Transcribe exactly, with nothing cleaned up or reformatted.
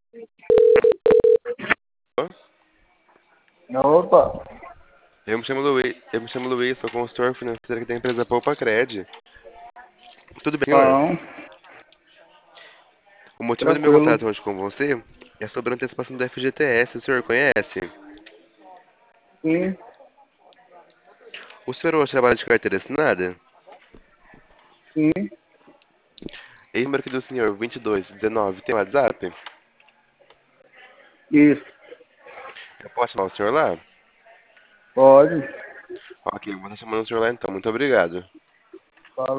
Opa, Eu me chamo Luiz, eu me chamo Luiz, sou consultor financeiro aqui da empresa Poupa Cred. Tudo bem, senhor? não, O motivo do meu tranquilo. contato hoje com você é sobre a antecipação do F G T S, o senhor conhece? Sim, O senhor hoje trabalha de carteira assinada? sim, Esse número aqui do senhor, vinte e dois dezenove, tem WhatsApp? isso, Eu posso chamar o senhor lá? pode. Ok, eu vou estar chamando o senhor lá então, muito obrigado.